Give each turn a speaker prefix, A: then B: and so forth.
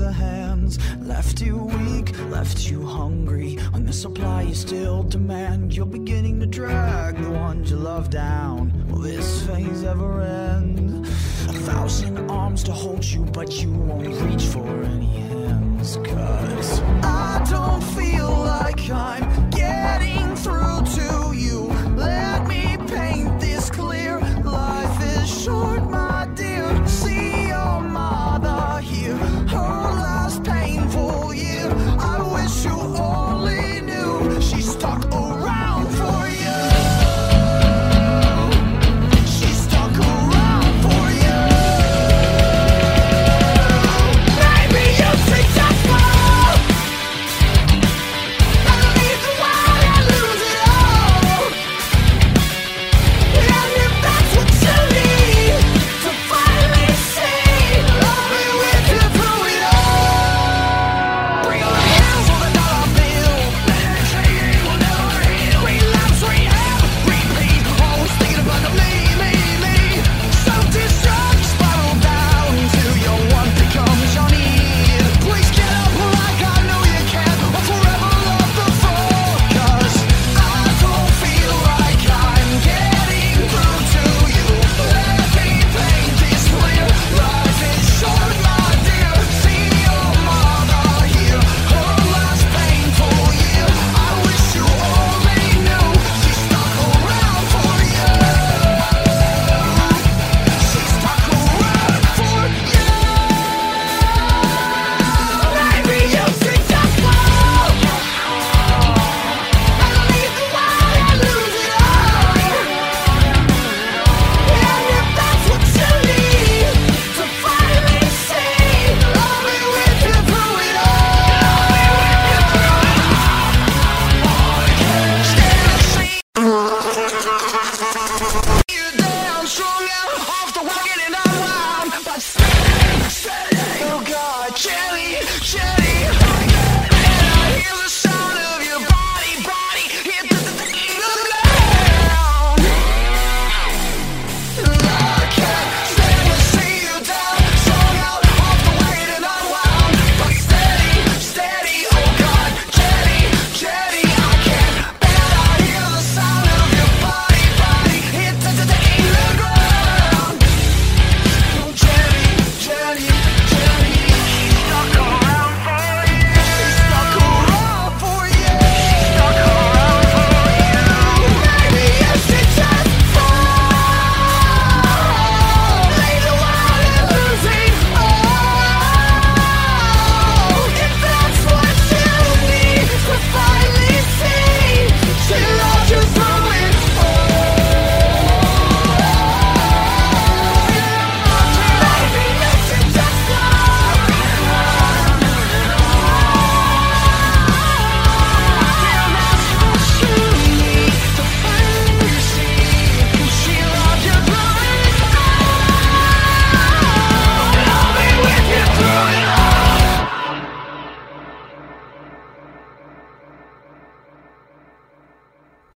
A: the hands. Left you weak, left you hungry. When the supply you still demand, you're beginning to drag the ones you love down. Will this phase ever end? 1,000 arms to hold you, but you won't reach for any hands. 'Cause I don't feel like I'm